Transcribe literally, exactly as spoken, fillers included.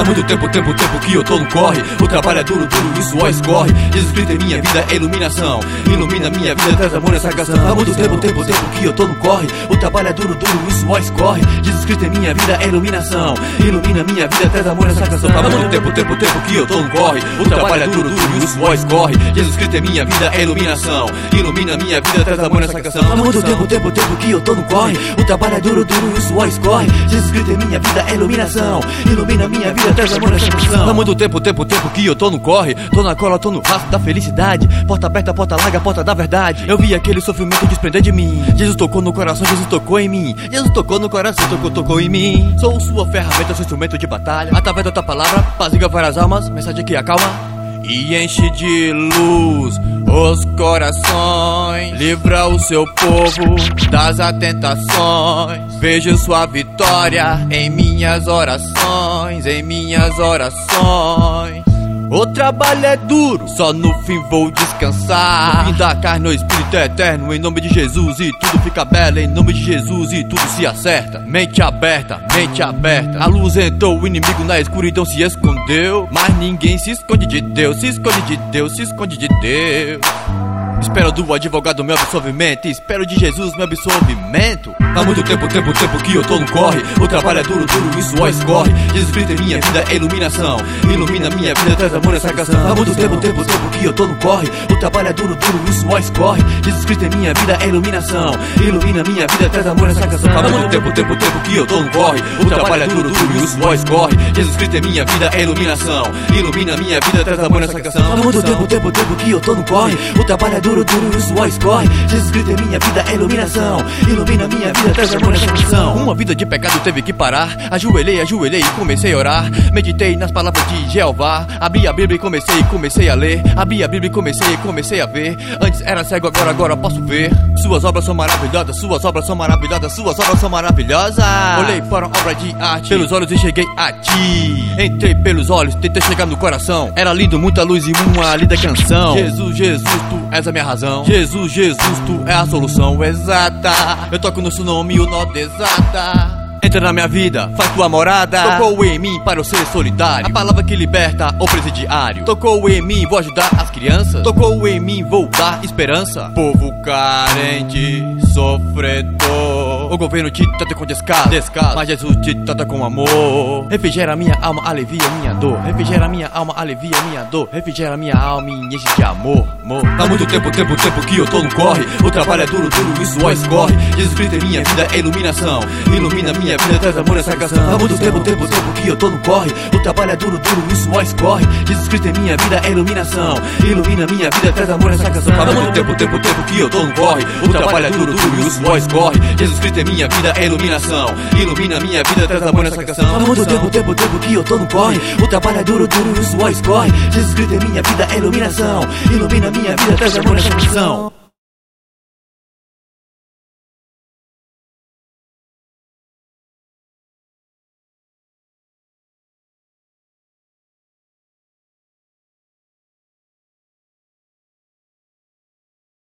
muito tempo, tempo, tempo que eu tô no corre. O trabalho é duro, duro e o suor escorre. Jesus Cristo em minha vida é iluminação. Ilumina minha vida, traz amor nessa canção. Há muito tempo, tempo, tempo que eu tô no corre. O trabalho é duro, duro e o suor escorre. Jesus Cristo em minha vida é iluminação. Ilumina minha vida, traz amor nessa canção. Há muito tempo, tempo, tempo que eu tô no corre. O trabalho é duro, duro e o suor escorre. Jesus Cristo em minha vida é iluminação. Ilumina minha vida, traz amor nessa canção. Há muito tempo, tempo, tempo que eu tô no corre. O trabalho é duro, duro e o suor escorre. Jesus Cristo em minha vida é iluminação. Ilumina minha vida, traz amor nessa canção. Há muito tempo, tempo, tempo que eu tô no corre. Tô na cola, tô no rastro da felicidade. Porta aberta, porta larga, porta da verdade. Eu vi aquele sofrimento desprender de mim. Jesus tocou no coração, Jesus tocou em mim. Jesus tocou no coração, tocou, tocou em mim. Sou sua ferramenta, sou instrumento de batalha. Através da tua palavra, apazigua várias almas. Mensagem que acalma e enche de luz os corações. Livra o seu povo das tentações. Vejo sua vitória em minhas orações, em minhas orações. O trabalho é duro, só no fim vou descansar. No fim da carne o espírito é eterno. Em nome de Jesus e tudo fica belo. Em nome de Jesus e tudo se acerta. Mente aberta, mente aberta. A luz entrou, o inimigo na escuridão se escondeu. Mas ninguém se esconde de Deus. Se esconde de Deus, se esconde de Deus. Espero do advogado meu absolvimento. Espero de Jesus meu absolvimento. Há muito tempo, tempo, tempo que eu tô no corre. O trabalho é duro, duro e o suor escorre. Jesus Cristo em minha vida é iluminação. Ilumina minha vida, traz amor nessa canção. Há muito tempo, tempo, tempo que eu tô no corre. O trabalho é duro, duro e o suor escorre. Jesus Cristo em minha vida é iluminação. Ilumina minha vida, traz amor nessa canção. Há muito tempo, tempo, tempo que eu tô no corre. O trabalho é duro, duro e o suor escorre. Jesus Cristo em minha vida é iluminação. Ilumina minha vida, traz amor nessa canção. Há muito tempo, tempo, tempo que eu tô no corre. O trabalho é duro, duro e o suor escorre. Jesus Cristo em minha vida é iluminação. Ilumina minha vida, traz amor nessa canção. Uma vida de pecado teve que parar. Ajoelhei, ajoelhei e comecei a orar. Meditei nas palavras de Jeová. Abri a Bíblia e comecei, comecei a ler. Abri a Bíblia e comecei, comecei a ver. Antes era cego, agora, agora posso ver. Suas obras são maravilhosas, suas obras são maravilhosas, suas obras são maravilhosas. Olhei para uma obra de arte, pelos olhos e cheguei a ti. Entrei pelos olhos, tentei chegar no coração. Era lindo, muita luz e uma linda canção. Jesus, Jesus, tu és a minha razão. Jesus, Jesus, tu é a solução exata. Eu toco no seu nome e o nó desata. Entra na minha vida, faz tua morada. Tocou em mim para eu ser solidário. A palavra que liberta o presidiário. Tocou em mim, vou ajudar as crianças. Tocou em mim, vou dar esperança. Povo carente, sofredor. O governo te trata com descaso, descaso, mas Jesus te trata com amor. Refrigera minha alma, alivia minha dor. Refrigera minha alma, alivia minha dor. Refrigera minha alma e enche de amor, amor. Há muito tempo, tempo, tempo que eu tô no corre. O trabalho é duro, duro e o suor escorre. Jesus Cristo em minha vida é iluminação. Ilumina minha vida, traz amor nessa canção. Há muito tempo, tempo, tempo que eu tô no corre. O trabalho é duro, duro e o suor escorre. Jesus Cristo em minha vida é iluminação. Ilumina minha vida, traz amor nessa canção. Há muito tempo, tempo, tempo que eu tô no corre. O trabalho é duro, duro e o suor escorre. Jesus Cristo em minha vida é iluminação. Ilumina minha vida, traz amor nessa canção. Há muito tempo, tempo, tempo que eu tô no corre. O trabalho é duro, duro e o suor escorre. Jesus Cristo em minha vida é iluminação. Ilumina minha vida, traz amor nessa canção.